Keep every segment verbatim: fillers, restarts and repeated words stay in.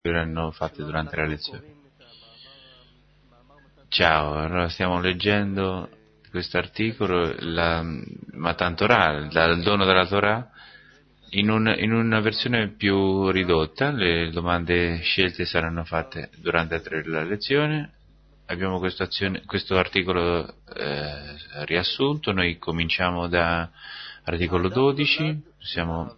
verranno fatte durante la lezione. Ciao, allora stiamo leggendo questo articolo, la Matan Torah, dal dono della Torah, in, un, in una versione più ridotta. Le domande scelte saranno fatte durante la lezione. Abbiamo questo, azione, questo articolo eh, riassunto. Noi cominciamo da articolo dodici. Siamo...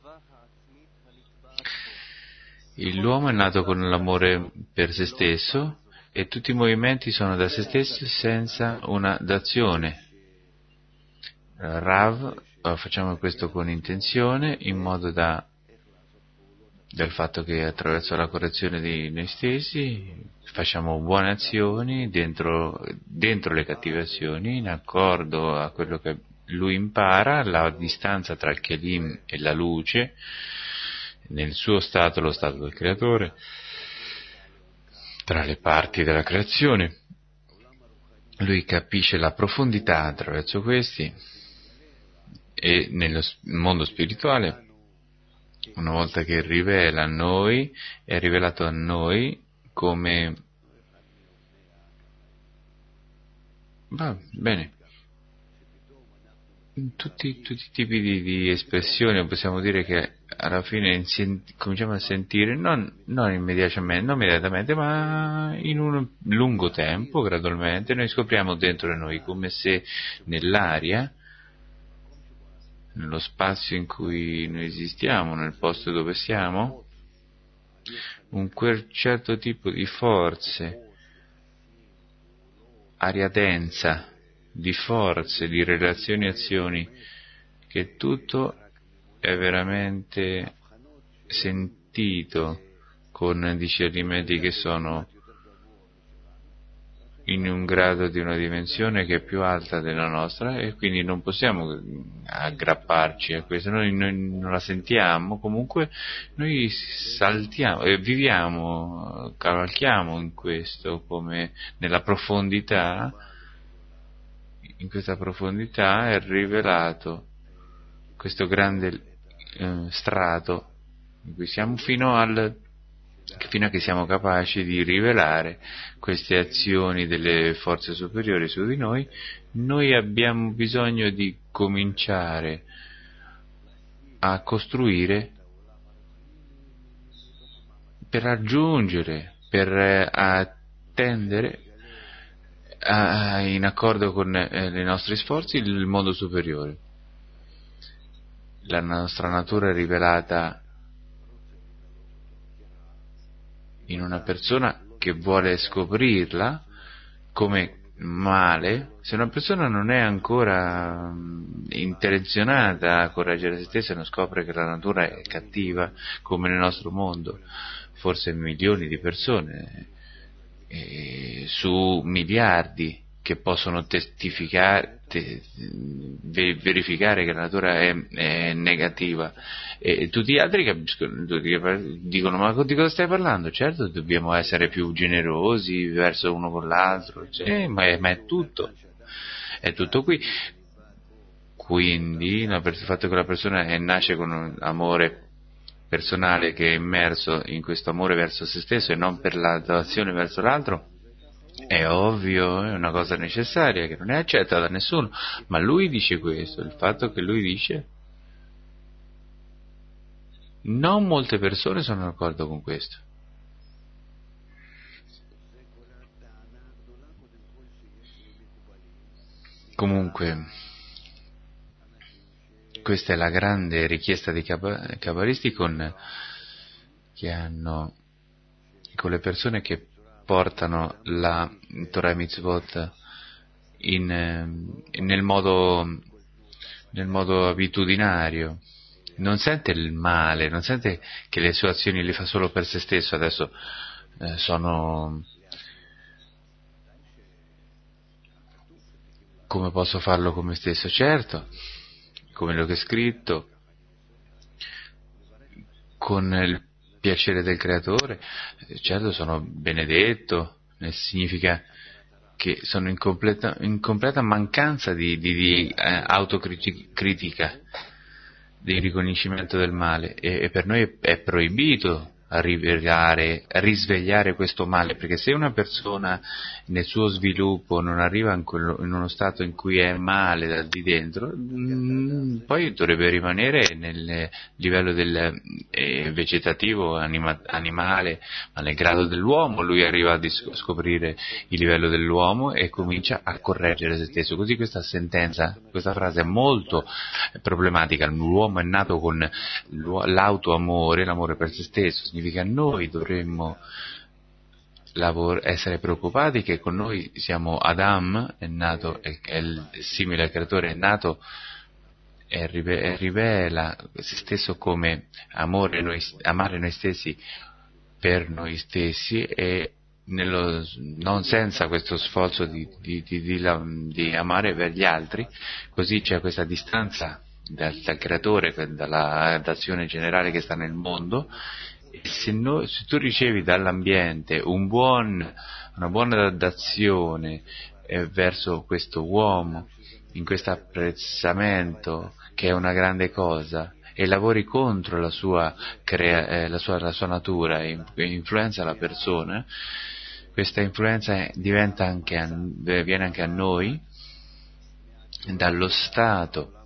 L'uomo è nato con l'amore per se stesso e tutti i movimenti sono da se stessi senza una dazione. Rav, facciamo questo con intenzione, in modo da del fatto che attraverso la correzione di noi stessi facciamo buone azioni dentro, dentro le cattive azioni, in accordo a quello che lui impara, la distanza tra il Kelim e la luce, nel suo stato, lo stato del creatore, tra le parti della creazione. Lui capisce la profondità attraverso questi, e nello mondo spirituale, una volta che rivela a noi, è rivelato a noi come... Va bene. In tutti, tutti i tipi di, di espressioni possiamo dire che alla fine senti, cominciamo a sentire, non, non immediatamente, non immediatamente, ma in un lungo tempo, gradualmente, noi scopriamo dentro di noi, come se nell'aria, nello spazio in cui noi esistiamo, nel posto dove siamo, un quel certo tipo di forze, aria densa, di forze, di relazioni e azioni, che tutto è veramente sentito con discernimenti che sono in un grado di una dimensione che è più alta della nostra, e quindi non possiamo aggrapparci a questo, noi, noi non la sentiamo, comunque noi saltiamo e viviamo, cavalchiamo in questo, come nella profondità. In questa profondità è rivelato questo grande eh, strato in cui siamo, fino al fino a che siamo capaci di rivelare queste azioni delle forze superiori su di noi. Noi abbiamo bisogno di cominciare a costruire per raggiungere, per attendere a, in accordo con eh, i nostri sforzi, il mondo superiore. La nostra natura è rivelata in una persona che vuole scoprirla come male. Se una persona non è ancora um, intenzionata a correggere se stessa, non scopre che la natura è cattiva, come nel nostro mondo, forse milioni di persone eh, su miliardi che possono testificare, te, verificare che la natura è, è negativa, e tutti gli altri capiscono, dicono: ma di cosa stai parlando? Certo, dobbiamo essere più generosi verso uno con l'altro, cioè, ma, è, ma è tutto, è tutto qui. Quindi il fatto che la persona è, nasce con un amore personale che è immerso in questo amore verso se stesso e non per la donazione verso l'altro, è ovvio, è una cosa necessaria che non è accettata da nessuno, ma lui dice questo. Il fatto che lui dice, non molte persone sono d'accordo con questo. Comunque, questa è la grande richiesta dei cabalisti con, che hanno, con le persone che portano la Torah e Mitzvot in, nel modo nel modo abitudinario. Non sente il male, non sente che le sue azioni le fa solo per se stesso. Adesso eh, sono come posso farlo con me stesso? Certo, come l'ho scritto, con il piacere del creatore, certo sono benedetto, significa che sono in completa, in completa mancanza di, di, di eh, autocritica, di riconoscimento del male, e, e per noi è, è proibito rivelare, risvegliare questo male, perché se una persona nel suo sviluppo non arriva in, quello, in uno stato in cui è male da di dentro, mh, poi dovrebbe rimanere nel livello del eh, vegetativo, anima, animale, ma nel grado dell'uomo lui arriva a dis- scoprire il livello dell'uomo e comincia a correggere se stesso. Così questa sentenza, questa frase è molto problematica. L'uomo è nato con l'autoamore, l'amore per se stesso, significa noi dovremmo lavor- essere preoccupati che con noi siamo Adam, è nato, è, è il, simile al creatore, è nato e rive- rivela se stesso come amore noi, amare noi stessi per noi stessi e nello, non senza questo sforzo di, di, di, di, di amare per gli altri. Così c'è questa distanza dal, dal creatore, dalla d'azione generale che sta nel mondo. E se, noi, se tu ricevi dall'ambiente un buon, una buona d'azione eh, verso questo uomo, in questo apprezzamento che è una grande cosa, e lavori contro la sua, crea, eh, la sua, la sua natura e influenza la persona, questa influenza diventa anche a, viene anche a noi dallo stato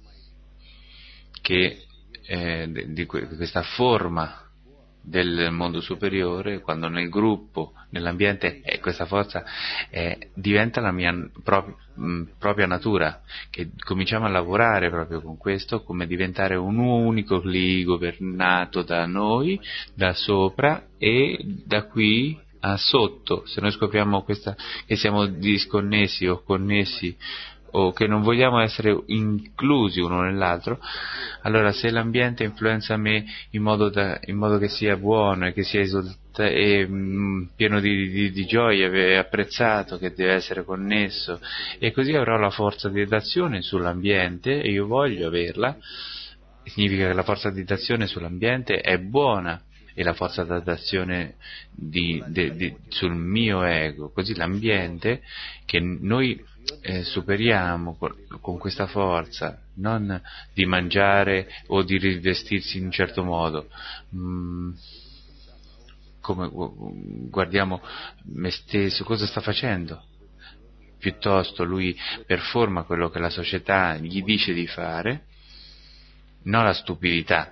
che eh, di, di questa forma del mondo superiore, quando nel gruppo, nell'ambiente, eh, questa forza eh, diventa la mia propria, mh, propria natura, che cominciamo a lavorare proprio con questo, come diventare un unico lì governato da noi, da sopra, e da qui a sotto. Se noi scopriamo questa, che siamo disconnessi o connessi, o che non vogliamo essere inclusi uno nell'altro, allora se l'ambiente influenza me in modo, da, in modo che sia buono e che sia esulta, e, mh, pieno di, di, di gioia e apprezzato, che deve essere connesso, e così avrò la forza di d'azione sull'ambiente, e io voglio averla, significa che la forza di d'azione sull'ambiente è buona, e la forza d'azione di, di, di, sul mio ego, così l'ambiente che noi eh, superiamo con, con questa forza, non di mangiare o di rivestirsi in un certo modo, mm, come guardiamo me stesso, cosa sta facendo? Piuttosto lui performa quello che la società gli dice di fare, non la stupidità.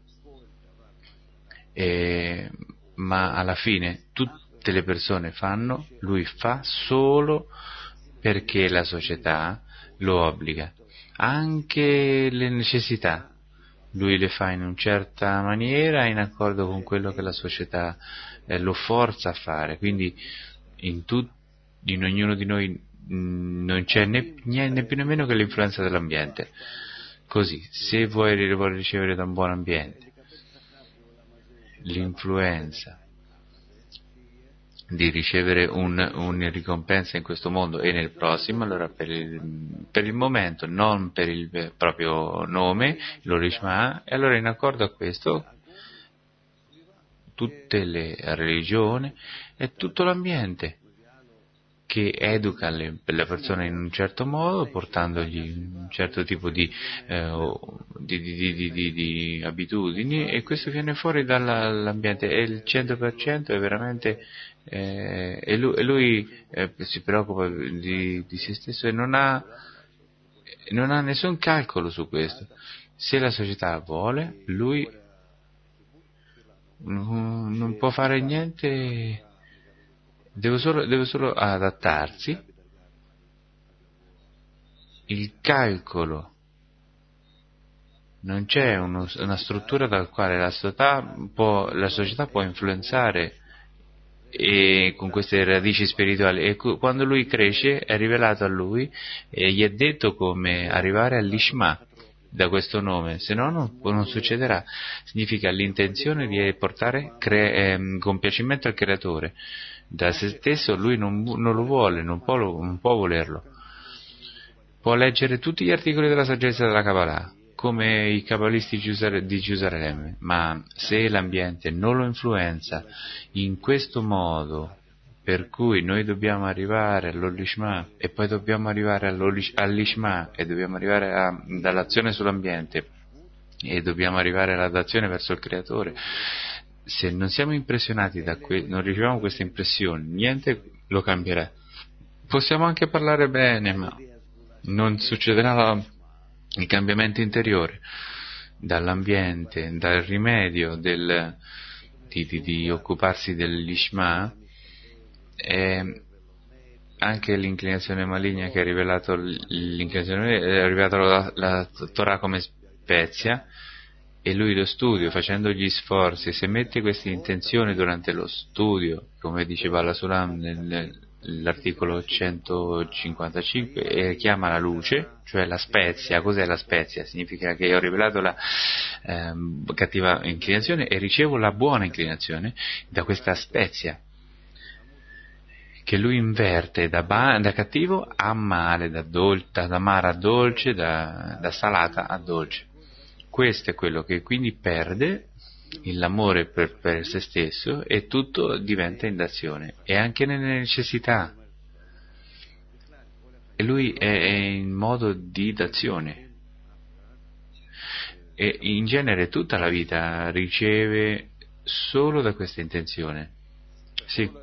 Eh, ma alla fine tutte le persone fanno, lui fa solo perché la società lo obbliga. Anche le necessità lui le fa in una certa maniera, in accordo con quello che la società eh, lo forza a fare. Quindi in, tut, in ognuno di noi mh, non c'è né, né più nemmeno che l'influenza dell'ambiente. Così, se vuoi, vuoi ricevere da un buon ambiente l'influenza di ricevere un, un ricompensa in questo mondo e nel prossimo, allora per il, per il momento, non per il proprio nome, lo Lishma, e allora in accordo a questo tutte le religioni e tutto l'ambiente che educa le, le persone in un certo modo, portandogli un certo tipo di, eh, di, di, di, di, di abitudini, e questo viene fuori dall'ambiente, e il cento per cento è veramente eh, e lui, e lui eh, si preoccupa di, di se stesso e non ha, non ha nessun calcolo su questo. Se la società vuole, lui non, non può fare niente. Deve solo, deve solo adattarsi. Il calcolo, non c'è uno, una struttura dal quale la società può, la società può influenzare e con queste radici spirituali, e quando lui cresce è rivelato a lui e gli è detto come arrivare all'Ishma da questo nome, se no non, non succederà. Significa l'intenzione di portare cre, eh, compiacimento al creatore. Da se stesso lui non, non lo vuole, non può, non può volerlo. Può leggere tutti gli articoli della saggezza della Kabbalah, come i cabalisti di Gerusalemme, ma se l'ambiente non lo influenza in questo modo, per cui noi dobbiamo arrivare all'Olishma e poi dobbiamo arrivare all'Ishma e dobbiamo arrivare a, dall'azione sull'ambiente e dobbiamo arrivare all'azione verso il creatore, se non siamo impressionati da que- non riceviamo queste impressioni, niente lo cambierà. Possiamo anche parlare bene, ma non succederà la, il cambiamento interiore dall'ambiente, dal rimedio del, di, di, di occuparsi dell'Ishma, e anche l'inclinazione maligna che ha rivelato l'inclinazione è rivelato la, la Torah come spezia, e lui lo studio, facendo gli sforzi, se mette queste intenzioni durante lo studio, come diceva la Sulam nell'articolo centocinquantacinque, e chiama la luce, cioè la spezia. Cos'è la spezia? Significa che ho rivelato la ehm, cattiva inclinazione e ricevo la buona inclinazione da questa spezia, che lui inverte da, ba- da cattivo a male, da, dol- da amara a dolce, da, da salata a dolce. Questo è quello che quindi perde l'amore per, per se stesso, e tutto diventa in d'azione, e anche nelle necessità. E lui è, è in modo di d'azione. E in genere tutta la vita riceve solo da questa intenzione. Sì.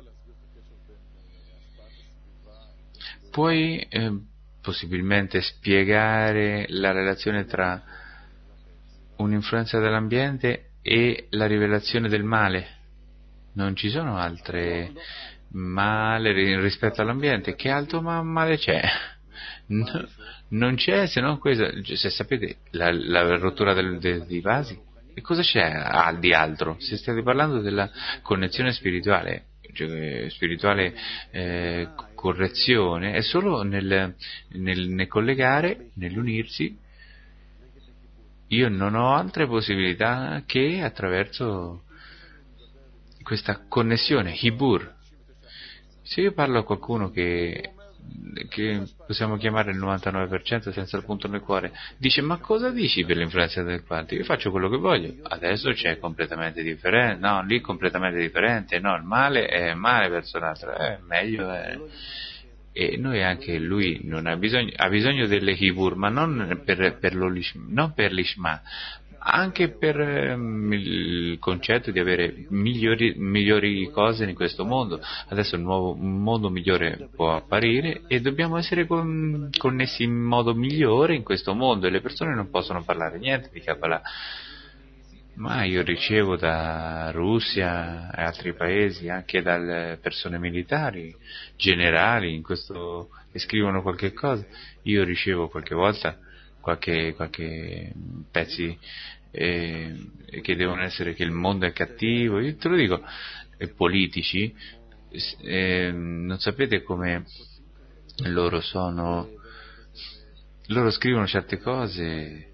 Puoi eh, possibilmente spiegare la relazione tra un'influenza dell'ambiente e la rivelazione del male? Non ci sono altre male rispetto all'ambiente? Che altro male c'è? No, non c'è se non questo. Se sapete la, la rottura del, de, dei vasi, e cosa c'è ah, di altro? Se state parlando della connessione spirituale, cioè, spirituale eh, correzione, è solo nel, nel, nel collegare, nell'unirsi. Io non ho altre possibilità che attraverso questa connessione, Hibur. Se io parlo a qualcuno che, che possiamo chiamare il novantanove per cento senza il punto nel cuore, dice: ma cosa dici per l'influenza del quanto? Io faccio quello che voglio. Adesso c'è completamente differente, no, lì completamente differente, no, il male è male verso l'altro, è meglio è. E noi anche lui non ha bisogno, ha bisogno delle Hibur, ma non per, per, lo, non per l'Ishma, anche per um, il concetto di avere migliori, migliori cose in questo mondo. Adesso un nuovo un mondo migliore può apparire e dobbiamo essere con, connessi in modo migliore in questo mondo, e le persone non possono parlare niente di Kabbalah. Ma io ricevo da Russia e altri paesi, anche dalle persone militari, generali, in questo, che scrivono qualche cosa, io ricevo qualche volta qualche, qualche pezzi eh, che devono essere che il mondo è cattivo. Io te lo dico, e politici, eh, non sapete come loro sono, loro scrivono certe cose.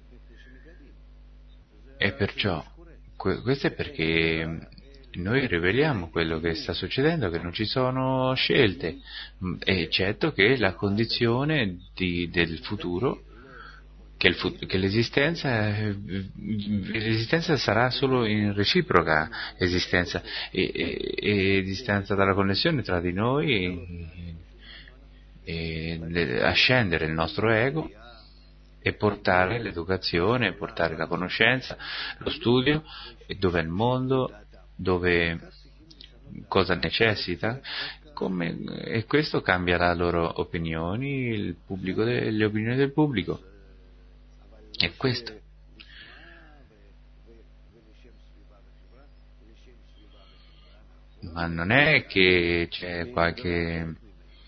E perciò, questo è perché noi riveliamo quello che sta succedendo, che non ci sono scelte, eccetto che la condizione di, del futuro, che, il, che l'esistenza, l'esistenza sarà solo in reciproca esistenza, e, e, e esistenza dalla connessione tra di noi, e, e ascendere il nostro ego, e portare l'educazione, portare la conoscenza, lo studio, e dove è il mondo, dove cosa necessita, come, e questo cambia le loro opinioni, il pubblico de, le opinioni del pubblico. È questo. Ma non è che c'è qualche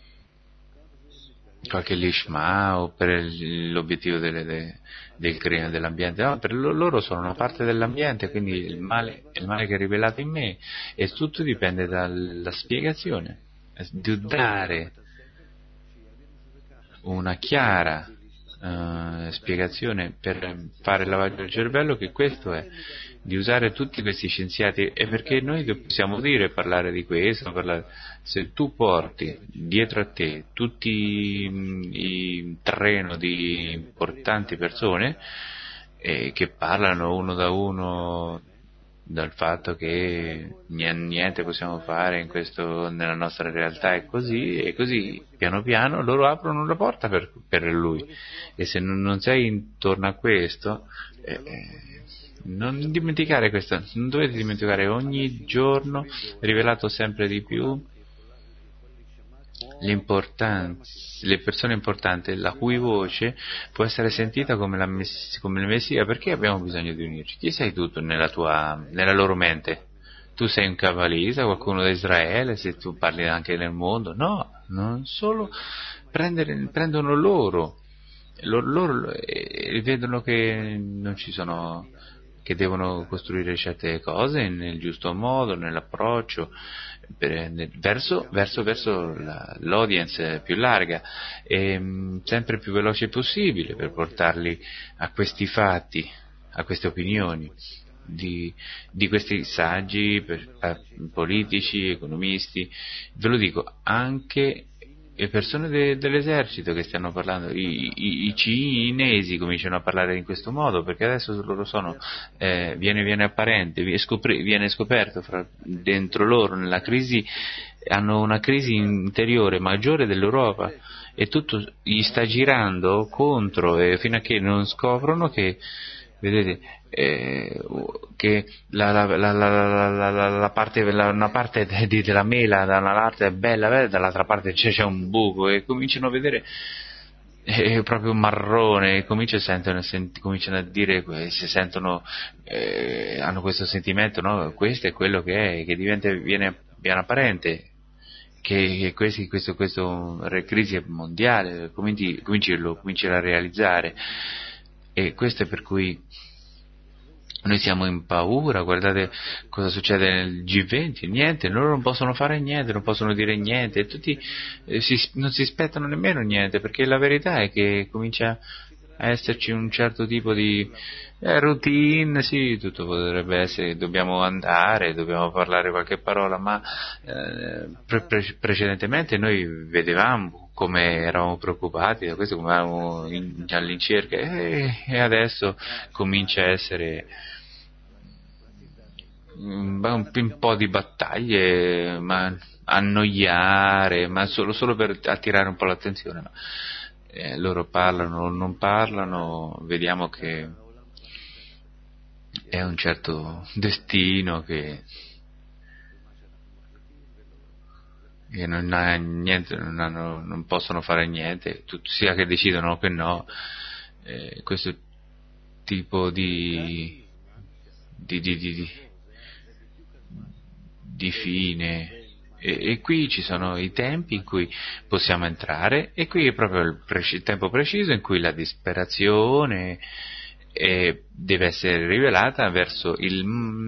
qualche lishma o per l'obiettivo delle, de, del clima dell'ambiente, no, per loro sono una parte dell'ambiente, quindi il male, il male che è rivelato in me, e tutto dipende dalla spiegazione, di dare una chiara uh, spiegazione per fare il lavaggio del cervello, che questo è, di usare tutti questi scienziati, e perché noi possiamo dire, parlare di questo, parlare, se tu porti dietro a te tutti i treno di importanti persone eh, che parlano uno da uno dal fatto che niente possiamo fare in questo, nella nostra realtà è così, e così piano piano loro aprono la porta per, per lui, e se non, non sei intorno a questo eh, Non dimenticare questo, non dovete dimenticare, ogni giorno rivelato sempre di più l'importanza, le persone importanti, la cui voce può essere sentita come, la mess- come il Messia. Perché abbiamo bisogno di unirci? Chi sei tu nella, tua, nella loro mente? Tu sei un cabalista, qualcuno da Israele, se tu parli anche nel mondo? No, non solo prendere, prendono loro, loro, loro e vedono che non ci sono, che devono costruire certe cose nel giusto modo, nell'approccio, per, nel, verso, verso, verso la, l'audience più larga e mh, sempre più veloce possibile per portarli a questi fatti, a queste opinioni di, di questi saggi per, per, politici, economisti. Ve lo dico, anche le persone de, dell'esercito che stanno parlando, i, i, i cinesi cominciano a parlare in questo modo, perché adesso loro sono, eh, viene, viene apparente, viene, scopri, viene scoperto fra, dentro loro, nella crisi, hanno una crisi interiore maggiore dell'Europa e tutto gli sta girando contro, e fino a che non scoprono che, vedete, eh, che la, la, la, la, la, la parte, la, una parte de, della mela da una parte è bella, bella, dall'altra parte c'è, c'è un buco, e cominciano a vedere è proprio un marrone, cominciano, sentono, sent, cominciano a dire, si sentono, eh, hanno questo sentimento, no? Questo è quello che è, che diventa, viene, viene apparente, che, che questi, questo, questo crisi mondiale, cominci, cominci, lo cominci a realizzare, e questo è per cui noi siamo in paura. Guardate cosa succede nel G venti, niente, loro non possono fare niente, non possono dire niente, e tutti eh, si, non si aspettano nemmeno niente, perché la verità è che comincia a esserci un certo tipo di eh, routine, sì, tutto potrebbe essere, dobbiamo andare, dobbiamo parlare qualche parola, ma eh, pre- pre- precedentemente noi vedevamo come eravamo preoccupati da questo, come eravamo in, all'incirca, e, e adesso comincia a essere un, un po' di battaglie, ma annoiare, ma solo, solo per attirare un po' l'attenzione. Ma, eh, loro parlano o non parlano, vediamo che è un certo destino che, che non ha niente, non, hanno, non possono fare niente, tutto, sia che decidono che no, eh, questo tipo di di, di, di, di fine. E, e qui ci sono i tempi in cui possiamo entrare, e qui è proprio il, preci- il tempo preciso in cui la disperazione eh, deve essere rivelata verso il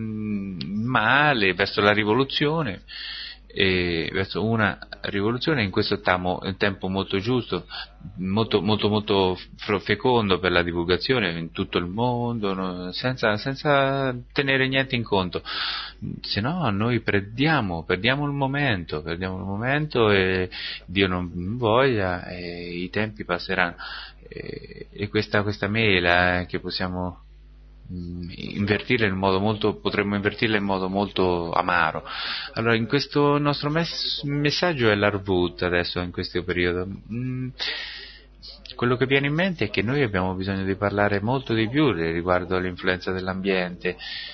male, verso la rivoluzione, e verso una rivoluzione in questo tamo, un tempo molto giusto, molto molto molto fecondo per la divulgazione in tutto il mondo, no? senza, senza tenere niente in conto, se no noi perdiamo, perdiamo il momento, perdiamo il momento e Dio non voglia e i tempi passeranno, e, e questa, questa mela eh, che possiamo invertirla in modo molto, potremmo invertirla in modo molto amaro. Allora, in questo nostro mes- messaggio è l'Arvut adesso, in questo periodo. Mm, quello che viene in mente è che noi abbiamo bisogno di parlare molto di più riguardo all'influenza dell'ambiente.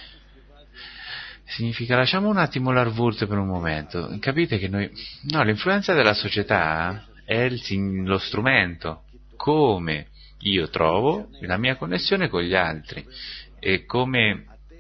Significa, lasciamo un attimo l'Arvut per un momento. Capite che noi, no, l'influenza della società è il, lo strumento, come io trovo la mia connessione con gli altri, e come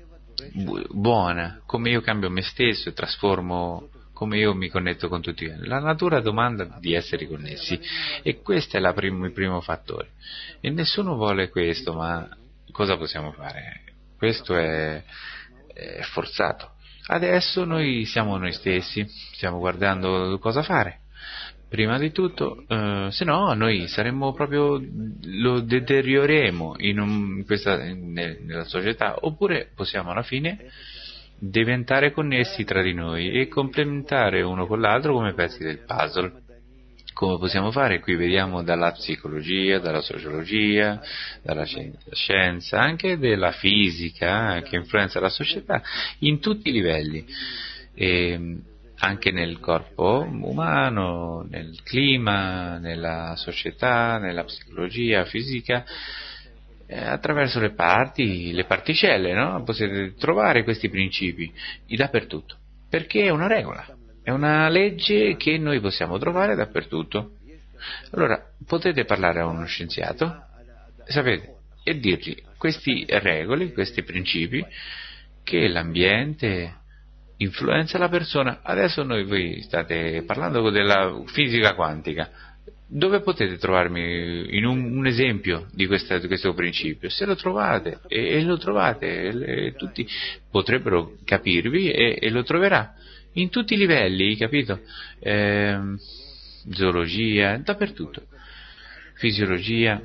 buona, come io cambio me stesso e trasformo, come io mi connetto con tutti. La natura domanda di essere connessi, e questo è la prim- il primo fattore, e nessuno vuole questo, ma cosa possiamo fare? Questo è, è forzato. Adesso noi siamo noi stessi, stiamo guardando cosa fare. Prima di tutto, eh, se no noi saremmo proprio, lo deterioreremo in, un, in questa, in, nella società, oppure possiamo alla fine diventare connessi tra di noi e complementare uno con l'altro come pezzi del puzzle. Come possiamo fare? Qui vediamo dalla psicologia, dalla sociologia, dalla scienza, anche della fisica, eh, che influenza la società in tutti i livelli. E, anche nel corpo umano, nel clima, nella società, nella psicologia fisica, eh, attraverso le parti, le particelle, no? Potete trovare questi principi dappertutto, perché è una regola, è una legge che noi possiamo trovare dappertutto. Allora, potete parlare a uno scienziato, sapete, e dirgli questi regole, questi principi, che l'ambiente influenza la persona. Adesso noi voi state parlando della fisica quantica. Dove potete trovarmi in un, un esempio di, questa, di questo principio? Se lo trovate, e, e lo trovate, e, e tutti potrebbero capirvi e, e lo troverà in tutti i livelli, capito? Eh, zoologia, dappertutto, fisiologia,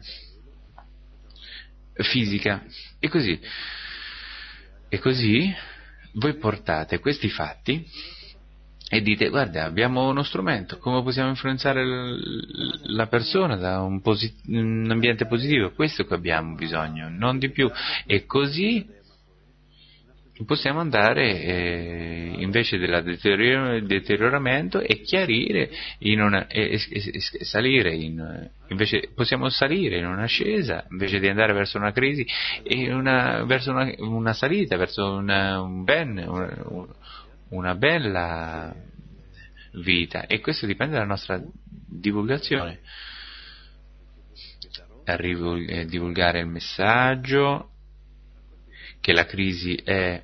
fisica, e così. E così voi portate questi fatti e dite: guarda, abbiamo uno strumento, come possiamo influenzare l- la persona da un, posit- un ambiente positivo? Questo che abbiamo bisogno, non di più. E così possiamo andare eh, invece del deterior- deterioramento e chiarire in una, e, e, e salire in, invece possiamo salire in un'ascesa invece di andare verso una crisi e una, verso una, una salita, verso una, un ben, una, una bella vita. E questo dipende dalla nostra divulgazione. Arrivo a divulgare il messaggio che la crisi è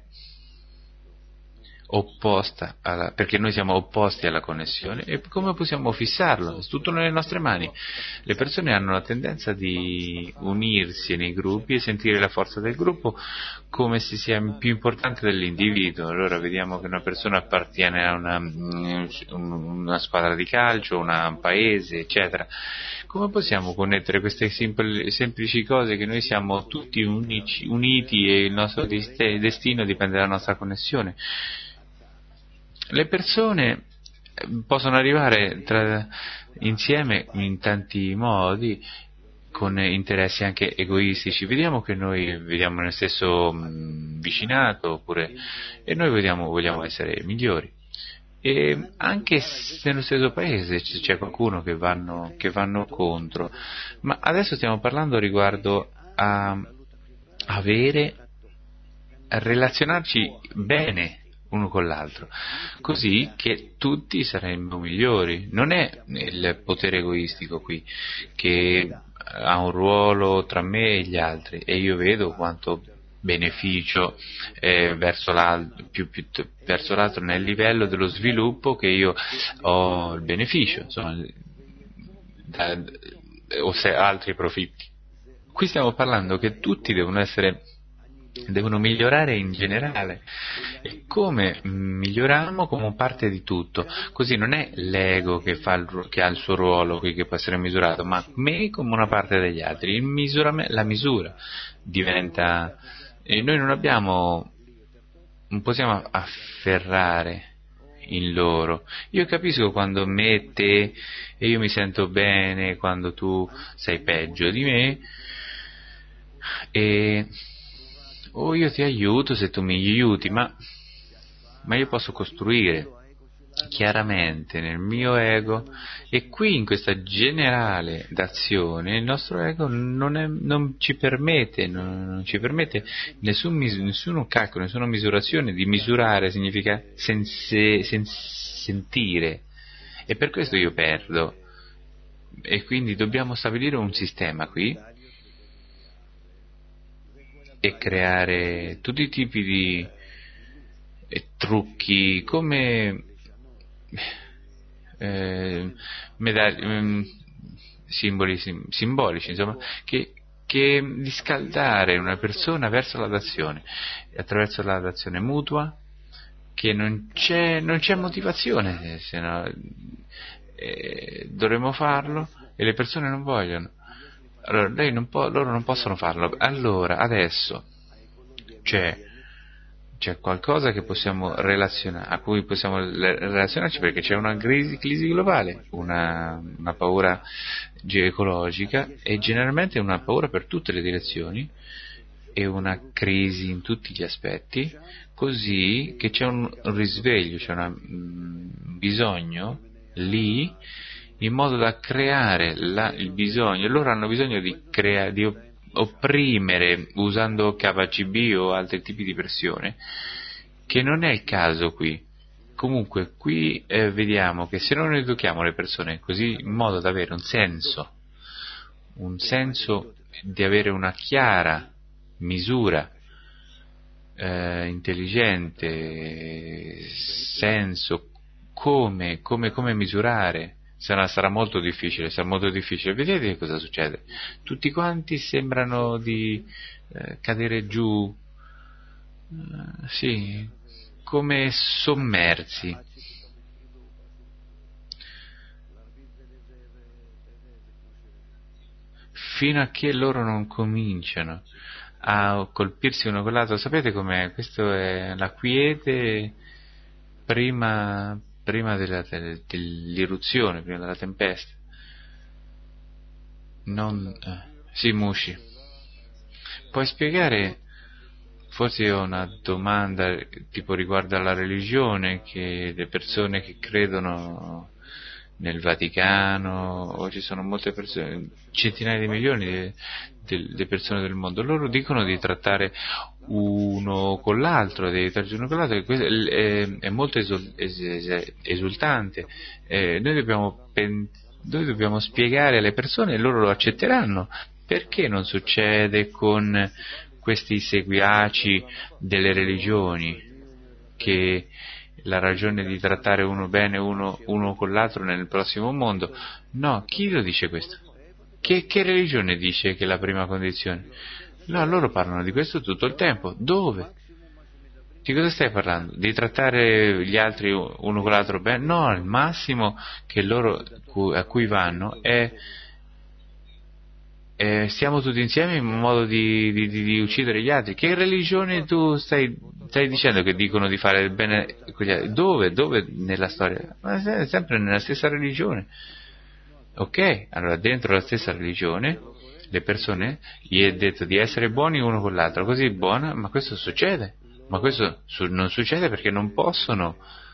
opposta alla, perché noi siamo opposti alla connessione, e come possiamo fissarlo? È tutto nelle nostre mani. Le persone hanno la tendenza di unirsi nei gruppi e sentire la forza del gruppo come se sia più importante dell'individuo. Allora vediamo che una persona appartiene a una, una squadra di calcio, a un paese, eccetera. Come possiamo connettere queste sempl- semplici cose, che noi siamo tutti unici, uniti e il nostro destino dipende dalla nostra connessione? Le persone possono arrivare tra, insieme in tanti modi, con interessi anche egoistici. Vediamo che noi vediamo nel stesso mh, vicinato, oppure, e noi vogliamo, vogliamo essere migliori. E anche nello stesso paese c'è qualcuno che vanno, che vanno contro. Ma adesso stiamo parlando riguardo a avere, a relazionarci bene uno con l'altro, così che tutti saremmo migliori. Non è il potere egoistico qui che ha un ruolo tra me e gli altri, e io vedo quanto beneficio eh, verso, l'altro, più, più, verso l'altro nel livello dello sviluppo, che io ho il beneficio, insomma, da, o se altri profitti. Qui stiamo parlando che tutti devono essere devono migliorare in generale, e come miglioriamo come parte di tutto. Così non è l'ego che, fa il, che ha il suo ruolo qui, che può essere misurato, ma me come una parte degli altri. Il misura, la misura diventa, e noi non abbiamo, non possiamo afferrare in loro. Io capisco quando me, te, e io mi sento bene quando tu sei peggio di me, e o io ti aiuto se tu mi aiuti, ma, ma io posso costruire chiaramente nel mio ego, e qui in questa generale d'azione il nostro ego non, è, non ci permette, non, non ci permette nessun, nessuno calcolo, nessuna misurazione. Di misurare significa sense, sen, sentire, e per questo io perdo, e quindi dobbiamo stabilire un sistema qui e creare tutti i tipi di eh, trucchi, come eh, medagli, eh, simboli sim, simbolici, insomma, che, che di scaldare una persona verso la dazione, attraverso la dazione mutua, che non c'è, non c'è motivazione, se no eh, dovremmo farlo e le persone non vogliono. Allora, lei non può, loro non possono farlo. Allora, adesso c'è, c'è qualcosa che possiamo relazionare, a cui possiamo relazionarci, perché c'è una crisi, crisi globale, una, una paura geoecologica, e generalmente una paura per tutte le direzioni, e una crisi in tutti gli aspetti, così che c'è un risveglio, c'è un bisogno lì, in modo da creare la, il bisogno. Loro hanno bisogno di, crea, di opprimere usando K G B o altri tipi di pressione, che non è il caso qui. Comunque qui eh, vediamo che se non educhiamo le persone così in modo da avere un senso, un senso di avere una chiara misura eh, intelligente, senso, come, come, come misurare, sarà, sarà molto difficile, sarà molto difficile. Vedete che cosa succede? Tutti quanti sembrano di eh, cadere giù, eh, sì, come sommersi. Fino a che loro non cominciano a colpirsi uno con l'altro. Sapete com'è? Questo è la quiete prima, prima della, dell'irruzione, prima della tempesta. Non, eh, sì, Mushi. Puoi spiegare? Forse io ho una domanda tipo riguardo alla religione, che le persone che credono nel Vaticano, o ci sono molte persone, centinaia di milioni di, di, di persone del mondo, loro dicono di trattare uno con l'altro, di trattare uno con l'altro, questo è, è molto esul, es, esultante. Eh, noi, dobbiamo, noi dobbiamo spiegare alle persone e loro lo accetteranno. Perché non succede con questi seguaci delle religioni, che la ragione di trattare uno bene uno, uno con l'altro nel prossimo mondo? No, chi lo dice questo? Che, che religione dice che è la prima condizione? No, loro parlano di questo tutto il tempo. Dove? Di cosa stai parlando? Di trattare gli altri uno con l'altro bene? No, il massimo che loro a cui vanno è Eh, stiamo tutti insieme in modo di, di, di uccidere gli altri. Che religione tu stai, stai dicendo che dicono di fare il bene con gli altri? Dove? Dove nella storia? Ma è sempre nella stessa religione. Ok, allora dentro la stessa religione le persone gli è detto di essere buoni uno con l'altro, così buona, ma questo succede. Ma questo su- non succede perché non possono,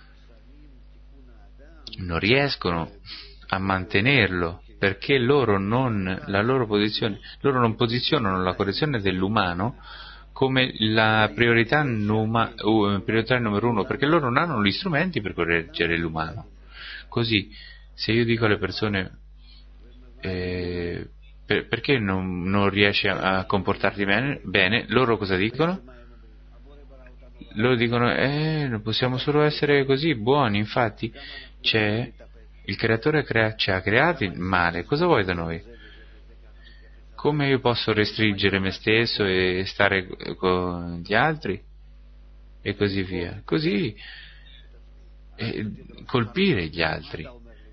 non riescono a mantenerlo, perché loro non, la loro posizione, loro non posizionano la correzione dell'umano come la priorità, numa, uh, priorità numero uno, perché loro non hanno gli strumenti per correggere l'umano. Così, se io dico alle persone eh, per, perché non, non riesci a, a comportarti bene, bene, loro cosa dicono? Loro dicono, eh, non possiamo solo essere così buoni, infatti c'è il creatore crea, ci ha creati il male, cosa vuoi da noi? Come io posso restringere me stesso e stare con gli altri? E così via. Così eh, colpire gli altri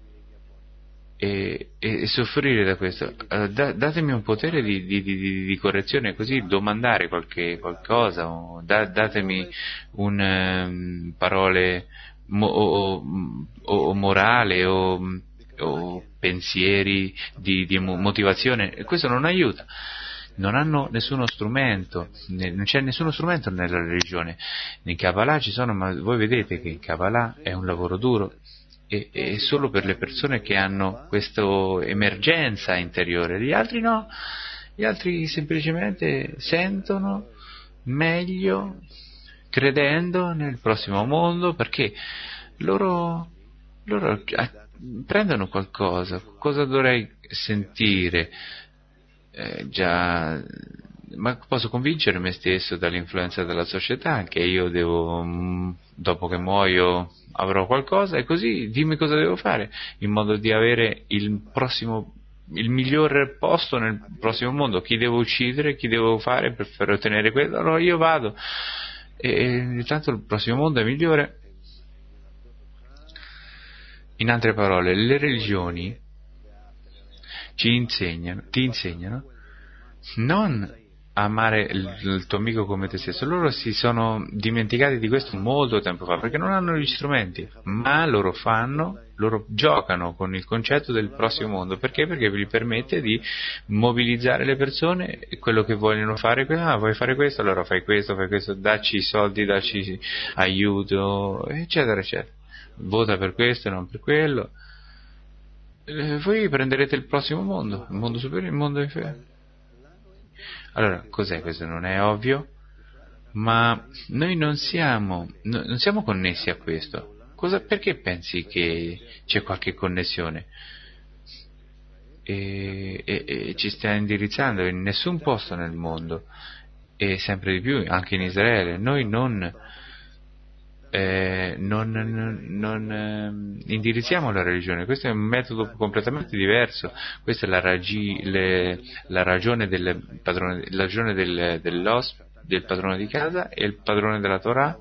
e, e, e soffrire da questo. Uh, da, datemi un potere di, di, di, di correzione, così domandare qualche qualcosa, o da, datemi un um, parole mo, o, o, o morale o, o pensieri di, di motivazione. Questo non aiuta. Non hanno nessuno strumento, non c'è nessuno strumento nella religione. In Kabbalah ci sono, ma voi vedete che in Kabbalah è un lavoro duro. E, e solo per le persone che hanno questa emergenza interiore, gli altri no, gli altri semplicemente sentono meglio credendo nel prossimo mondo, perché loro, loro prendono qualcosa. Cosa dovrei sentire? Eh, già, ma posso convincere me stesso dall'influenza della società che io devo, dopo che muoio, avrò qualcosa, e così dimmi cosa devo fare in modo di avere il prossimo, il miglior posto nel prossimo mondo. Chi devo uccidere, chi devo fare per, per ottenere quello? Allora io vado, e, e tanto il prossimo mondo è migliore. In altre parole, le religioni ci insegnano, ti insegnano non amare il, il tuo amico come te stesso. Loro si sono dimenticati di questo molto tempo fa, perché non hanno gli strumenti, ma loro fanno, loro giocano con il concetto del prossimo mondo. Perché? Perché vi permette di mobilizzare le persone, quello che vogliono fare. Ah, vuoi fare questo? Allora fai questo, fai questo, dacci i soldi, dacci aiuto, eccetera, eccetera. Vota per questo e non per quello. Eh, voi prenderete il prossimo mondo, il mondo superiore, il mondo inferiore. Allora, cos'è questo? Non è ovvio, ma noi non siamo, no, non siamo connessi a questo. Cosa, perché pensi che c'è qualche connessione? E, e, e ci sta indirizzando in nessun posto nel mondo, e sempre di più anche in Israele. Noi non, eh, non, non, non eh, indirizziamo la religione. Questo è un metodo completamente diverso. Questa è la, ragi, le, la ragione, del padrone, la ragione del, dell'os, del padrone di casa, e il padrone della Torah,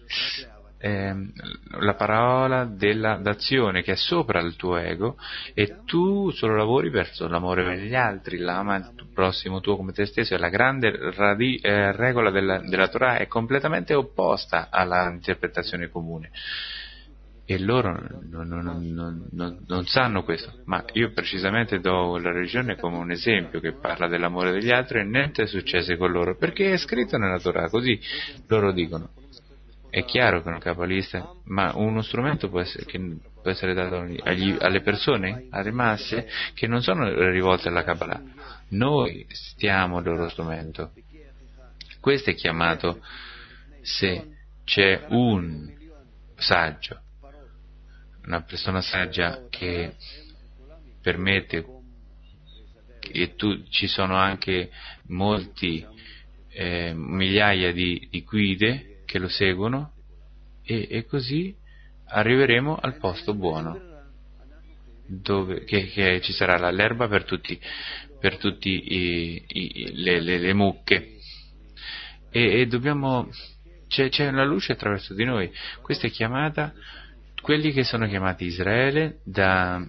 eh, la parola della d'azione che è sopra il tuo ego, e tu solo lavori verso l'amore per gli altri, l'ama il prossimo tuo come te stesso. E la grande radi, eh, regola della, della Torah è completamente opposta alla interpretazione comune, e loro non, non, non, non, non sanno questo. Ma io precisamente do la religione come un esempio che parla dell'amore degli altri, e niente è successo con loro, perché è scritto nella Torah, così loro dicono. È chiaro che un cabalista, ma uno strumento può essere, che può essere dato agli, alle persone, alle masse, che non sono rivolte alla Kabbalah. Noi stiamo il loro strumento. Questo è chiamato, se c'è un saggio, una persona saggia che permette, e tu, ci sono anche molti, eh, migliaia di, di guide che lo seguono, e, e così arriveremo al posto buono, dove che, che ci sarà l'erba per tutti, per tutti i, i, le, le, le mucche, e, e dobbiamo, c'è, c'è la luce attraverso di noi. Questa è chiamata, quelli che sono chiamati Israele, da,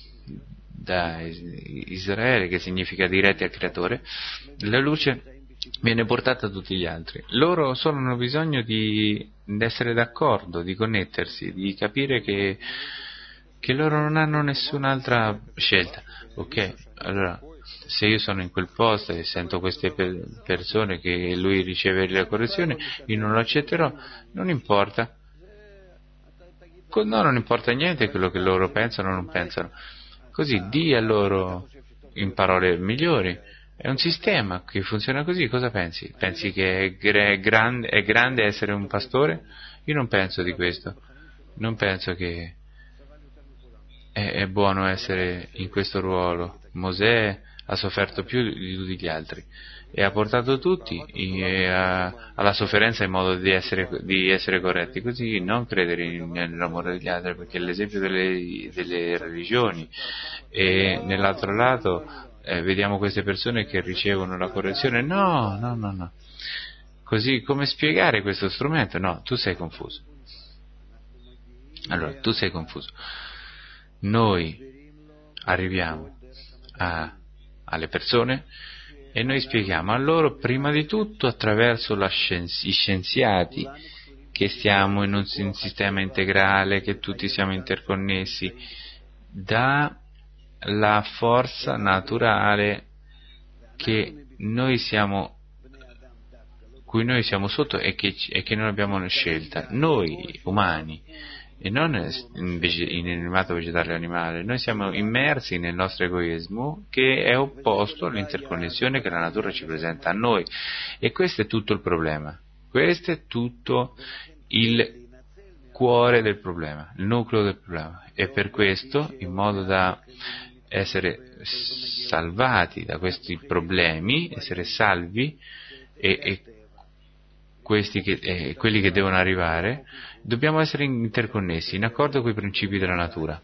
da Israele, che significa diretti al creatore, la luce viene portata a tutti gli altri. Loro solo hanno bisogno di, di essere d'accordo, di connettersi, di capire che, che loro non hanno nessun'altra scelta. Ok, allora se io sono in quel posto e sento queste per, persone che lui riceve la correzione, io non lo accetterò, non importa. No, non importa niente quello che loro pensano o non pensano. Così di a loro in parole migliori. È un sistema che funziona così. Cosa pensi? Pensi che è, gra- grande, è grande essere un pastore? Io non penso di questo. Non penso che è, è buono essere in questo ruolo. Mosè ha sofferto più di tutti gli altri e ha portato tutti in, a, alla sofferenza in modo di essere, di essere corretti. Così non credere in, nell'amore degli altri, perché è l'esempio delle, delle religioni. E nell'altro lato Eh, vediamo queste persone che ricevono la correzione. No, no, no, no. Così, come spiegare questo strumento? No, tu sei confuso. Allora, tu sei confuso. Noi arriviamo a, alle persone e noi spieghiamo a loro, prima di tutto, attraverso la scienzi, i scienziati, che stiamo in un, in un sistema integrale, che tutti siamo interconnessi, da la forza naturale che noi siamo, cui noi siamo sotto, e che, e che non abbiamo una scelta, noi umani, e non in animato, vegetale o animale. Noi siamo immersi nel nostro egoismo, che è opposto all'interconnessione che la natura ci presenta a noi, e questo è tutto il problema, questo è tutto il cuore del problema, il nucleo del problema. E per questo, in modo da essere salvati da questi problemi, essere salvi, e, e questi che, e quelli che devono arrivare, dobbiamo essere interconnessi in accordo con i principi della natura,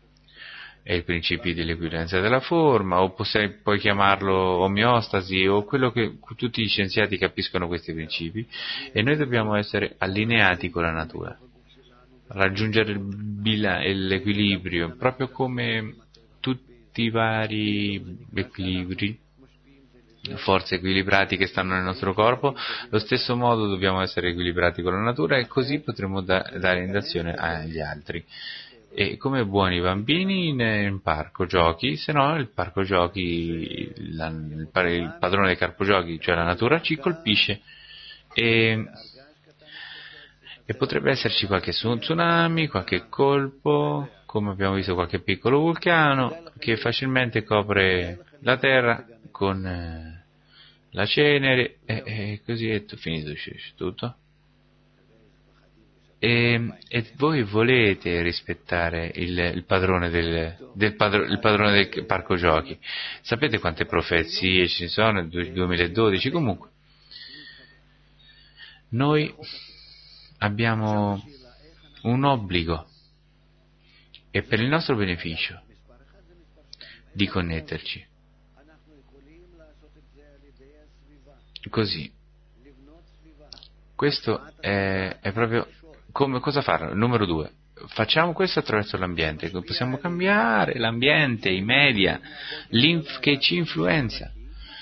e i principi dell'equivalenza della forma, o puoi, puoi chiamarlo omeostasi, o quello che tutti gli scienziati capiscono questi principi, e noi dobbiamo essere allineati con la natura, raggiungere il bila, l'equilibrio, proprio come tutti i vari equilibri, forze equilibrati che stanno nel nostro corpo. Allo stesso modo dobbiamo essere equilibrati con la natura, e così potremo da, dare indicazione agli altri. E come buoni bambini in, in parco giochi, se no il parco giochi, la, il, il padrone del parco giochi, cioè la natura, ci colpisce, e, e potrebbe esserci qualche tsunami, qualche colpo, come abbiamo visto, qualche piccolo vulcano che facilmente copre la terra con, eh, la cenere, e, e così è finito tutto. E, e voi volete rispettare il, il padrone del, del padro, il padrone del parco giochi. Sapete quante profezie ci sono nel duemiladodici? Comunque noi abbiamo un obbligo, e per il nostro beneficio, di connetterci. Così. Questo è, è proprio come cosa fare. Numero due. Facciamo questo attraverso l'ambiente. Possiamo cambiare l'ambiente, i media, l'inf che ci influenza.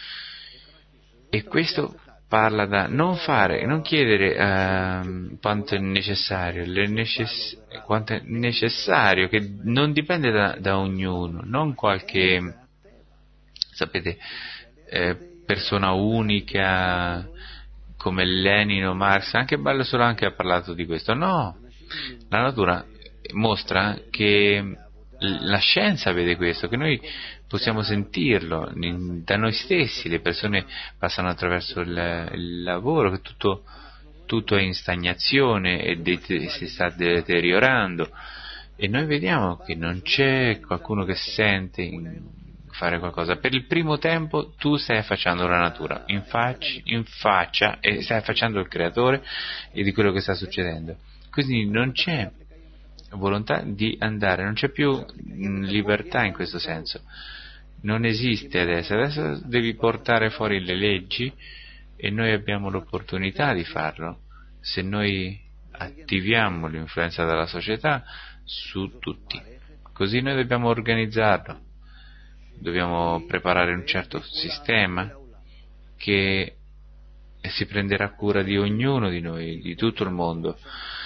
E questo parla da non fare, non chiedere eh, quanto è necessario, le necess- quanto è necessario, che non dipende da, da ognuno, non qualche, sapete, eh, persona unica come Lenin o Marx. Anche Bello Solo anche ha parlato di questo. No, la natura mostra che la scienza vede questo, che noi possiamo sentirlo da noi stessi. Le persone passano attraverso il, il lavoro, che tutto, tutto è in stagnazione e de- si sta deteriorando, e noi vediamo che non c'è qualcuno che sente in fare qualcosa. Per il primo tempo tu stai affacciando la natura in, faccia, in faccia e stai affacciando il creatore e di quello che sta succedendo. Quindi non c'è volontà di andare, non c'è più mh, libertà in questo senso. Non esiste adesso. Adesso devi portare fuori le leggi, e noi abbiamo l'opportunità di farlo se noi attiviamo l'influenza della società su tutti. Così noi dobbiamo organizzarlo. Dobbiamo preparare un certo sistema che si prenderà cura di ognuno di noi, di tutto il mondo.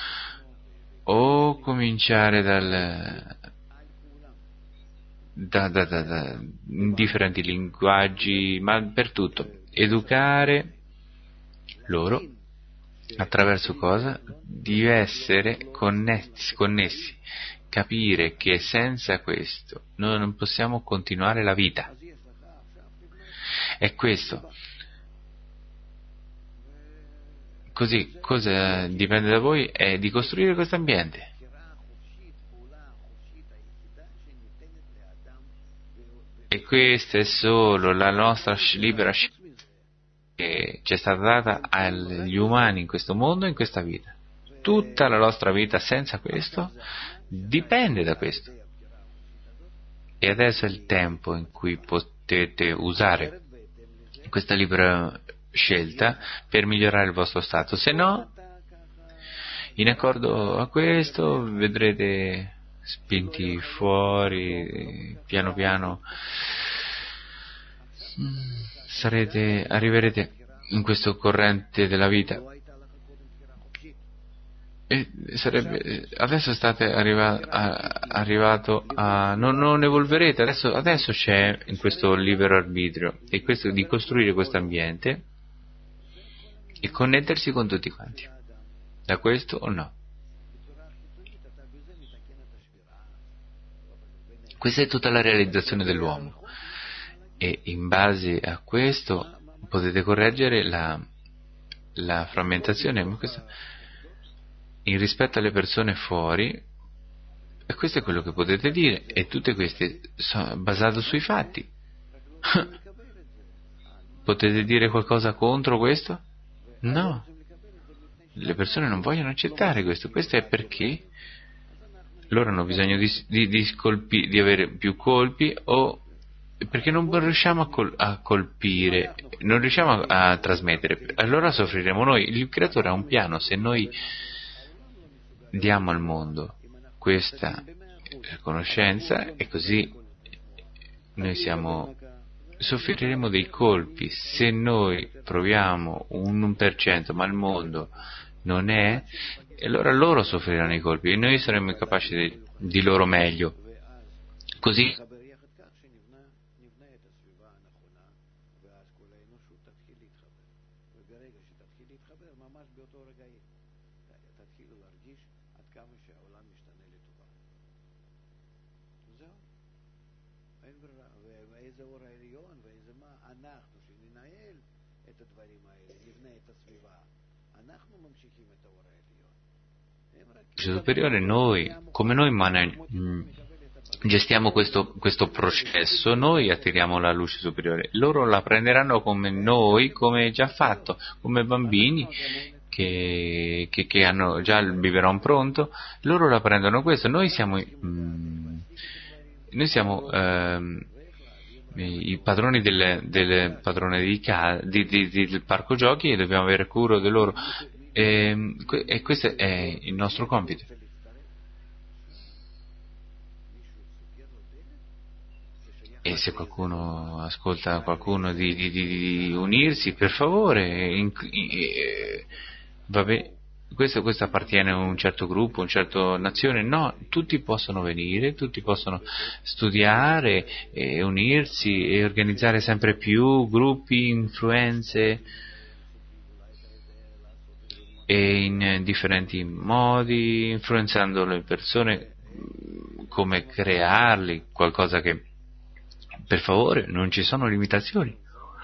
O cominciare dal, da, da, da, da differenti linguaggi, ma per tutto. Educare loro attraverso cosa? Di essere connessi, connessi. Capire che senza questo noi non possiamo continuare la vita. È questo. Così, cosa dipende da voi? È di costruire questo ambiente. E questa è solo la nostra libera scelta che ci è stata data agli umani in questo mondo e in questa vita. Tutta la nostra vita senza questo dipende da questo. E adesso è il tempo in cui potete usare questa libera scelta per migliorare il vostro stato. Se no, in accordo a questo, vedrete spinti fuori, piano piano sarete, arriverete in questo corrente della vita. E sarebbe, adesso state arriva, a, arrivato a non, non evolverete, adesso, adesso c'è in questo libero arbitrio, e questo di costruire questo ambiente e connettersi con tutti quanti, da questo o no. Questa è tutta la realizzazione dell'uomo, e in base a questo potete correggere la, la frammentazione, ma questo, in rispetto alle persone fuori, e questo è quello che potete dire, e tutte queste sono basate sui fatti. Potete dire qualcosa contro questo? No, le persone non vogliono accettare questo. Questo è perché loro hanno bisogno di, di, di, scolpi, di avere più colpi, o perché non riusciamo a, col, a colpire, non riusciamo a, a trasmettere. Allora soffriremo noi. Il creatore ha un piano. Se noi diamo al mondo questa conoscenza, e così noi siamo, soffriremo dei colpi. Se noi proviamo un uno per cento, ma il mondo non è, e allora loro soffriranno i colpi e noi saremo incapaci di, di loro meglio. Così ואיזה אור העליון ואיזה מה אנחנו שננהל Luce superiore, noi, come noi man- gestiamo questo, questo processo, noi attiriamo la luce superiore, loro la prenderanno come noi, come già fatto, come bambini che, che, che hanno già il biberon pronto, loro la prendono questo, noi siamo, mm, noi siamo ehm, i padroni delle, delle padrone di, di, di, di, del parco giochi e dobbiamo avere cura di loro. E, e questo è il nostro compito. E se qualcuno ascolta qualcuno di, di, di unirsi, per favore, in, in, eh, vabbè, questo, questo appartiene a un certo gruppo, a una certa nazione, no, tutti possono venire, tutti possono studiare e unirsi e organizzare sempre più gruppi, influenze, e in differenti modi, influenzando le persone, come crearli, qualcosa che, per favore, non ci sono limitazioni.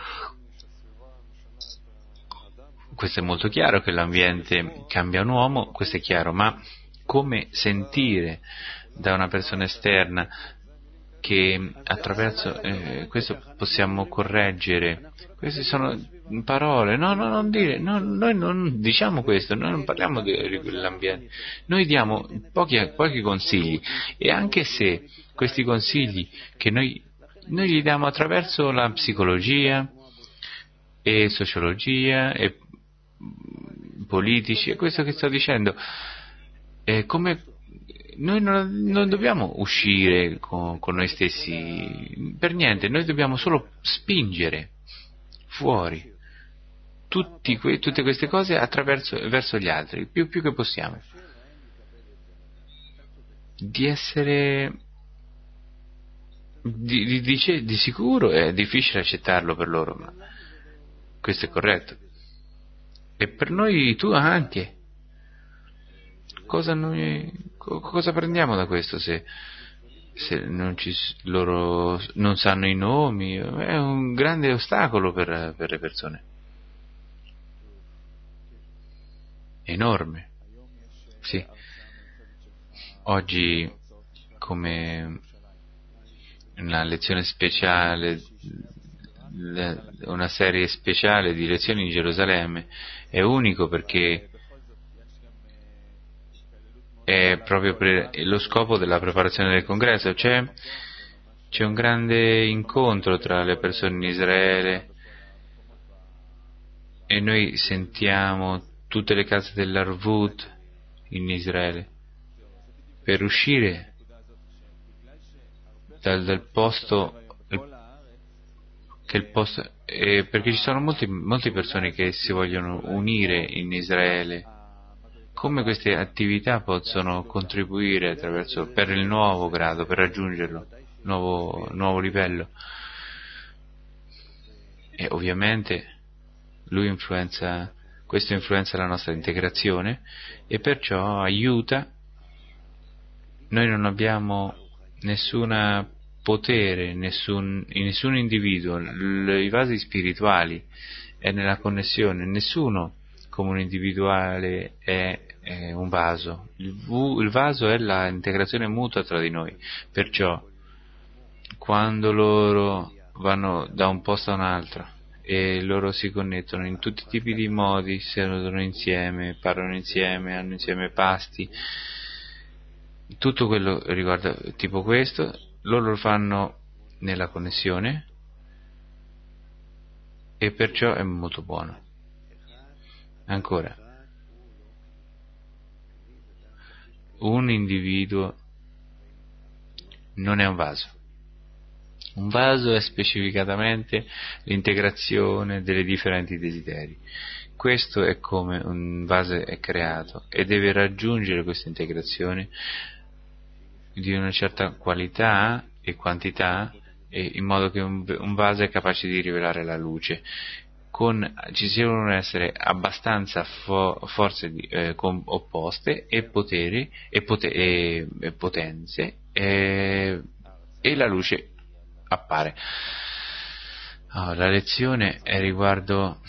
Questo è molto chiaro, che l'ambiente cambia un uomo, questo è chiaro, ma come sentire da una persona esterna che attraverso eh, questo possiamo correggere? Queste sono parole, no, no, non dire, no, noi non diciamo questo, noi non parliamo di quell'ambiente, noi diamo pochi, pochi consigli, e anche se questi consigli che noi, noi li diamo attraverso la psicologia e sociologia e politici, è questo che sto dicendo, è come noi non, non dobbiamo uscire con, con noi stessi per niente, noi dobbiamo solo spingere fuori tutti que, tutte queste cose attraverso verso gli altri, più, più che possiamo, di essere di, di, di, di sicuro è difficile accettarlo per loro, ma questo è corretto, e per noi tu anche. Cosa, noi, cosa prendiamo da questo se, se non ci, loro non sanno i nomi? È un grande ostacolo per, per le persone, enorme. Sì. Oggi, come una lezione speciale, una serie speciale di lezioni in Gerusalemme, è unico perché è proprio per lo scopo della preparazione del congresso. C'è, c'è un grande incontro tra le persone in Israele, e noi sentiamo tutte le case dell'Arvut in Israele per uscire dal, dal posto che il posto eh, perché ci sono molti, molte persone che si vogliono unire in Israele. Come queste attività possono contribuire attraverso, per il nuovo grado, per raggiungerlo, nuovo, nuovo livello? E ovviamente lui influenza, questo influenza la nostra integrazione, e perciò aiuta. Noi non abbiamo nessun potere, nessun, in nessun individuo, L, i vasi spirituali è nella connessione, nessuno come un individuale è è un vaso, il, il vaso è la integrazione mutua tra di noi, perciò quando loro vanno da un posto a un altro e loro si connettono in tutti i tipi di modi, si sedono insieme, parlano insieme, hanno insieme pasti, tutto quello riguarda tipo questo, loro lo fanno nella connessione, e perciò è molto buono. Ancora, un individuo non è un vaso. Un vaso è specificatamente l'integrazione delle differenti desideri. Questo è come un vaso è creato, e deve raggiungere questa integrazione di una certa qualità e quantità, e in modo che un, un vaso è capace di rivelare la luce. Con, ci devono essere abbastanza fo, forze di, eh, com, opposte e poteri e, pote, e, e potenze, e, e la luce appare. Oh, la lezione è riguardo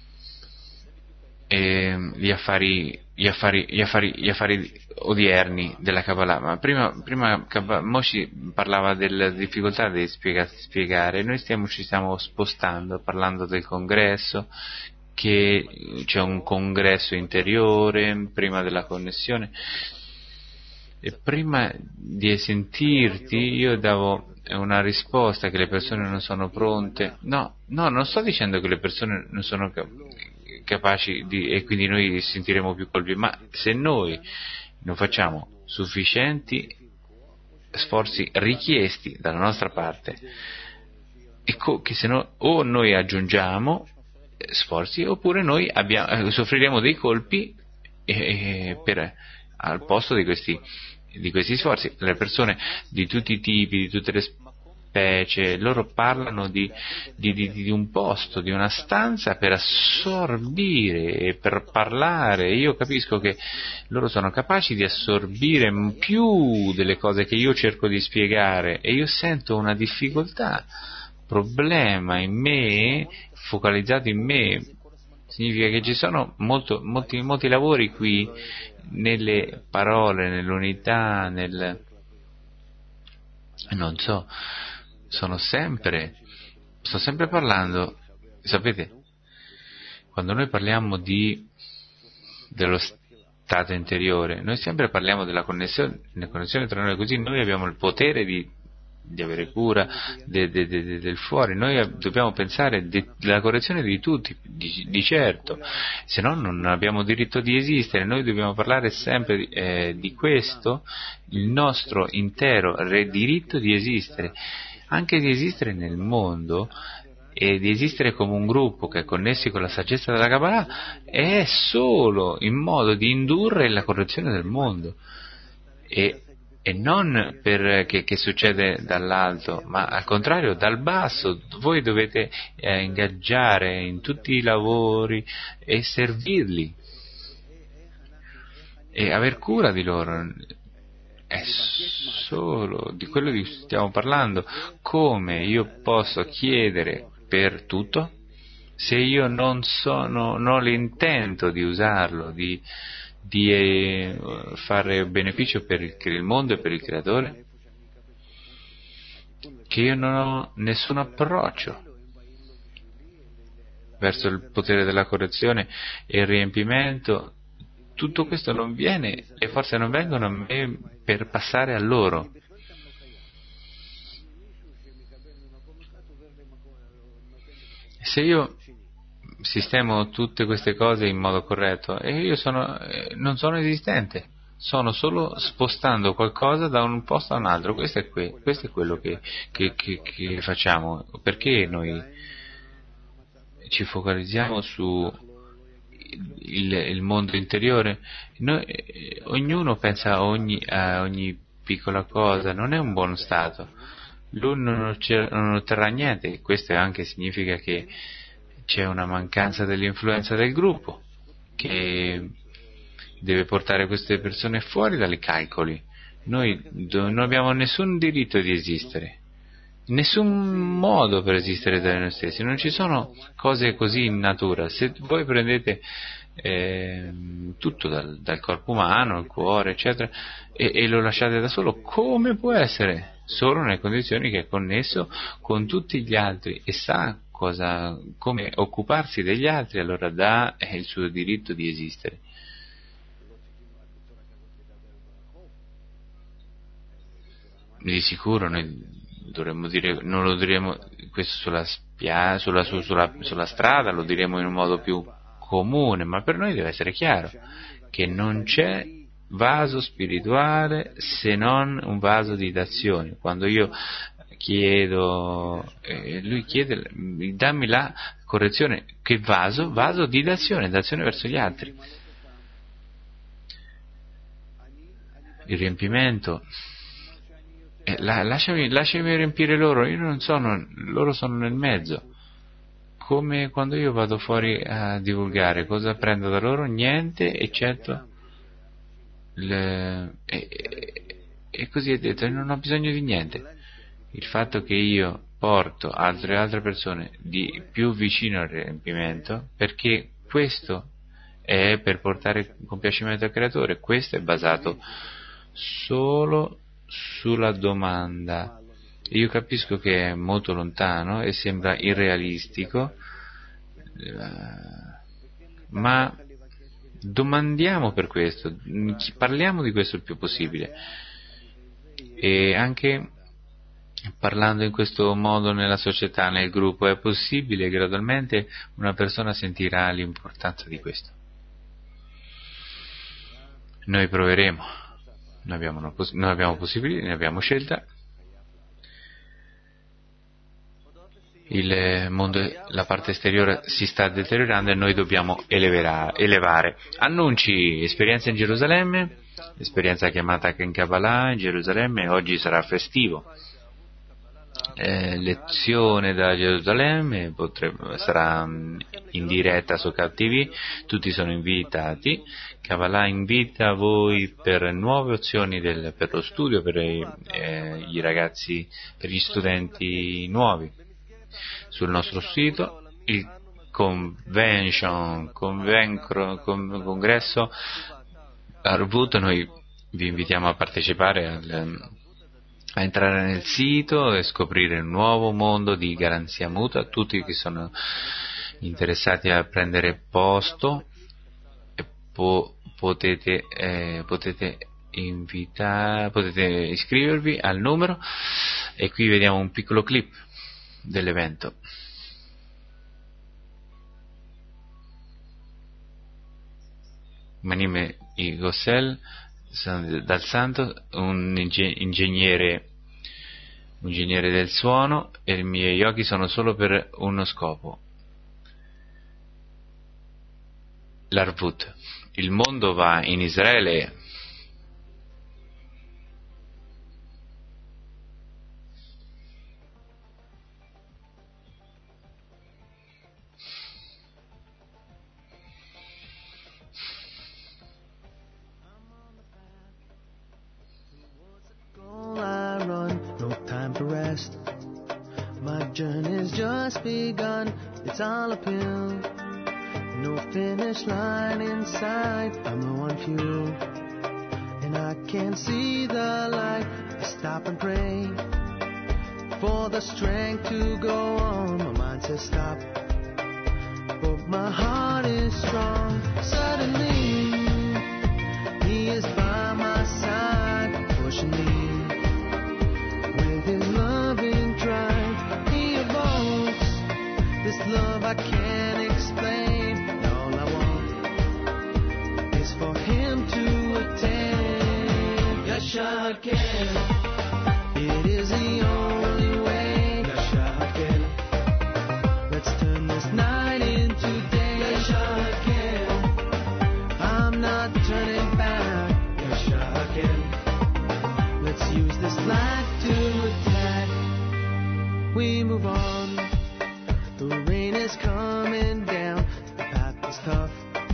eh, gli affari, gli affari, gli affari, gli affari odierni della Kabbalah, ma prima, prima Moshe parlava della difficoltà di spiega, spiegare, noi stiamo, ci stiamo spostando, parlando del congresso, che c'è un congresso interiore prima della connessione, e prima di sentirti io davo una risposta che le persone non sono pronte. No, no, non sto dicendo che le persone non sono capaci di, e quindi noi sentiremo più colpi, ma se noi non facciamo sufficienti sforzi richiesti dalla nostra parte, ecco che se no o noi aggiungiamo sforzi oppure noi abbiamo, soffriremo dei colpi eh, per, al posto di questi di questi sforzi. Le persone di tutti i tipi, di tutte le specie, loro parlano di, di, di, di un posto, di una stanza per assorbire e per parlare. Io capisco che loro sono capaci di assorbire più delle cose che io cerco di spiegare, e io sento una difficoltà, problema in me, focalizzato in me. Significa che ci sono molto, molti, molti lavori qui, nelle parole, nell'unità, nel... non so, sono sempre, sto sempre parlando, sapete, quando noi parliamo di, dello stato interiore, noi sempre parliamo della connessione, la connessione tra noi, così noi abbiamo il potere di di avere cura de, de, de, del fuori. Noi dobbiamo pensare della correzione di tutti, di, di certo, se no non abbiamo diritto di esistere. Noi dobbiamo parlare sempre di, eh, di questo, il nostro intero re, diritto di esistere, anche di esistere nel mondo e di esistere come un gruppo che è connessi con la saggezza della Kabbalah, è solo in modo di indurre la correzione del mondo, e e non per che, che succede dall'alto, ma al contrario dal basso. Voi dovete eh, ingaggiare in tutti i lavori e servirli e aver cura di loro. È solo di quello di cui stiamo parlando. Come io posso chiedere per tutto se io non sono, non ho l'intento di usarlo, di di eh, fare beneficio per il, il mondo e per il creatore, che io non ho nessun approccio verso il potere della correzione e il riempimento. Tutto questo non viene, le forze non vengono a me per passare a loro. Se io sistemo tutte queste cose in modo corretto e io sono, eh, non sono esistente, sono solo spostando qualcosa da un posto a un altro. Questo è, que- questo è quello che, che, che, che facciamo. Perché noi ci focalizziamo su il, il mondo interiore? Noi, eh, ognuno pensa a ogni, a ogni piccola cosa, non è un buon stato, lui non, non otterrà niente. Questo anche significa che c'è una mancanza dell'influenza del gruppo, che deve portare queste persone fuori dai calcoli. Noi non abbiamo nessun diritto di esistere, nessun modo per esistere da noi stessi. Non ci sono cose così in natura. Se voi prendete eh, tutto dal, dal corpo umano, il cuore, eccetera, e, e lo lasciate da solo, come può essere? Solo nelle condizioni che è connesso con tutti gli altri e sa cosa, come occuparsi degli altri, allora dà il suo diritto di esistere. Di sicuro noi dovremmo dire, non lo diremo questo sulla, spia, sulla, su, sulla, sulla strada, lo diremo in un modo più comune, ma per noi deve essere chiaro che non c'è vaso spirituale se non un vaso di dazione. Quando io chiedo, eh, lui chiede, dammi la correzione, che vaso? Vaso di dazione, dazione verso gli altri. Il riempimento, eh, la, lasciami, lasciami riempire loro, io non sono, loro sono nel mezzo. Come quando io vado fuori a divulgare, cosa prendo da loro? Niente, eccetto le, e, e così è detto, non ho bisogno di niente. Il fatto che io porto altre altre persone di più vicino al riempimento, perché questo è per portare compiacimento al Creatore. Questo è basato solo sulla domanda. Io capisco che è molto lontano e sembra irrealistico, ma domandiamo per questo, parliamo di questo il più possibile, e anche parlando in questo modo nella società, nel gruppo, è possibile gradualmente una persona sentirà l'importanza di questo. Noi proveremo, noi abbiamo, una poss- noi abbiamo possibilità, ne abbiamo scelta. Il mondo, la parte esteriore si sta deteriorando e noi dobbiamo elevera, elevare. Annunci, esperienza in Gerusalemme, esperienza chiamata anche in Kabbalah in Gerusalemme, oggi sarà festivo. Eh, lezione da Gerusalemme, potrebbe, sarà in diretta su K T V, tutti sono invitati. Kabbalah invita voi per nuove opzioni del, per lo studio, per eh, i ragazzi, per gli studenti nuovi. Sul nostro sito il convention, convencro, con, congresso Arvut, noi vi invitiamo a partecipare al, a entrare nel sito e scoprire un nuovo mondo di garanzia mutua. Tutti che sono interessati a prendere posto e po, potete, eh, potete invitare, potete iscrivervi al numero, e qui vediamo un piccolo clip dell'evento. Manime Igosel dal Santo, un ingegnere, un ingegnere del suono, e i miei yogi sono solo per uno scopo: l'Arvut. Il mondo va in Israele. My journey's just begun, it's all uphill. No finish line in sight, I'm low on fuel. And I can't see the light, I stop and pray for the strength to go on. My mind says stop, but my heart is strong. Suddenly, He is by my side, pushing me. This love I can't explain, and all I want is for Him to attain. Yasha Hakel, it is the only way. Yasha Hakel, let's turn this night into day. Yasha Hakel, I'm not turning back. Yasha Hakel, let's use this life to attack. We move on. The rain is coming down, the path is tough,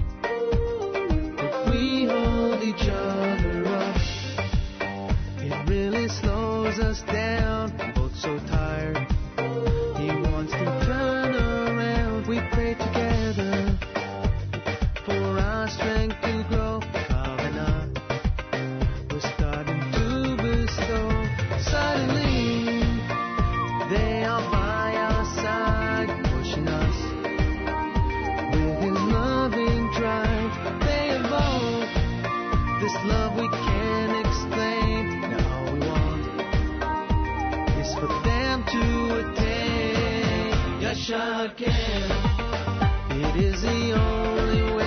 but we hold each other up. It really slows us down, we're both so tired. He wants to turn around, we pray together for our strength to grow. Kavana, we're starting to bestow. Suddenly, they are by our side. This love we can't explain. Now all we want is for them to attain. Yasha Hakel, it is the only way.